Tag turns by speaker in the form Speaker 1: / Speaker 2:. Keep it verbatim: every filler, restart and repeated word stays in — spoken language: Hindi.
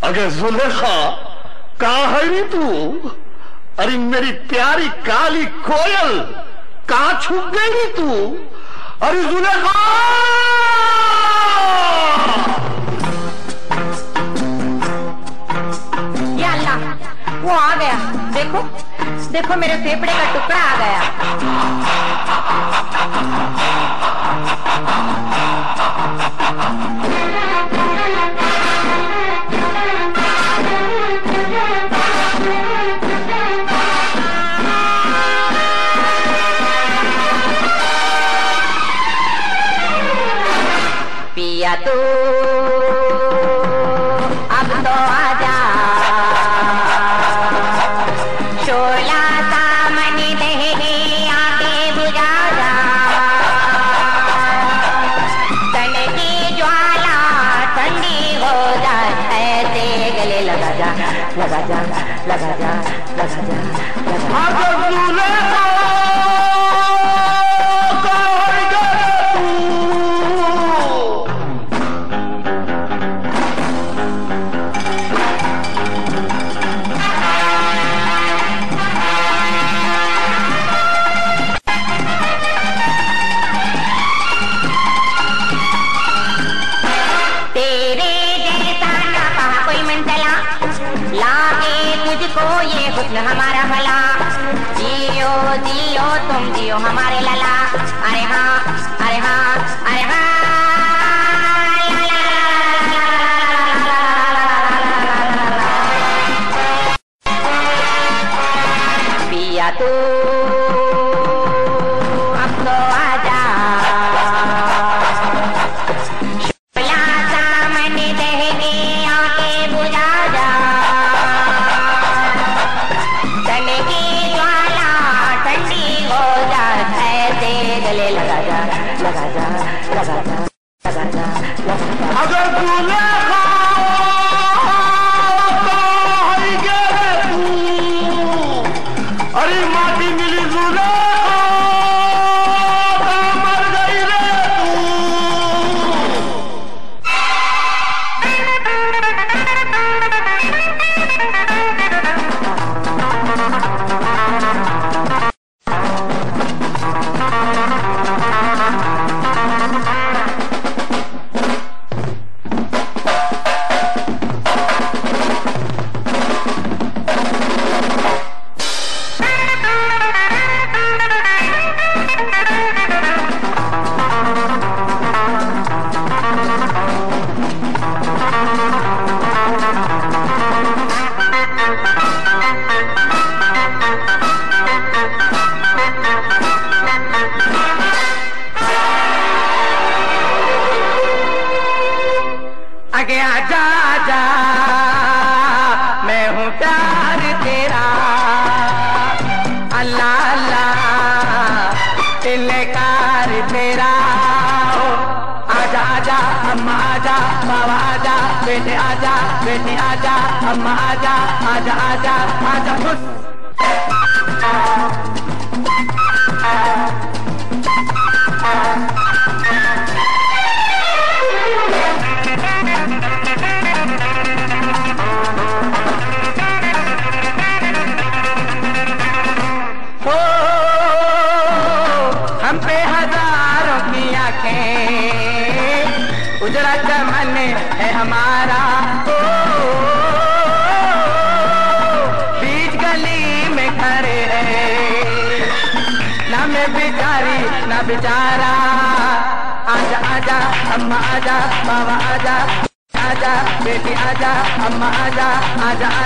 Speaker 1: अगे जुलेखा, कहाँ है नी तू? अरे मेरी प्यारी काली कोयल, कहाँ छुप गई नी तू? अरे जुलेखा!
Speaker 2: या अल्लाह, वो आ गया। देखो देखो, मेरे फेफड़े का टुकड़ा आ गया। पिया तू अब तो आजा, शोला सामन दहने आके बुझा जा, तन की ज्वाला ठंडी हो जा, ऐसे गले लगा जा लगा जा लगा जा लगा जा लगा जा। तुझको ये हुस्न हमारा भला, जियो जियो तुम जियो हमारे लला। अरे हाँ अरे हाँ अरे हाँ, पिया तू अब तो आजा, शोला सामन दहने आके बुझा जा, गले लगा जा लगा जा लगा जा लगा जा लगा जा।
Speaker 1: अगर जुलेखा अरे माटी मिली जुलेखा, मर गई रे आगे आजा आजा, मैं हूँ प्यार तेरा, अल्लाह अल्लाह इनकार तेरा। आजा आजा अम्मा आजा, बाबा आजा, बेटे आजा, बेटी आजा, अम्मा आजा आजा आजा आजा खुश। हम पे हजारों की आंखें, उजड़ा चमन है हमारा, ओ, बीच गली में खड़े हैं, ना मैं बेचारी ना बेचारा। आजा आजा अम्मा आजा, बाबा आजा, आजा बेटी आजा, अम्मा आजा आजा।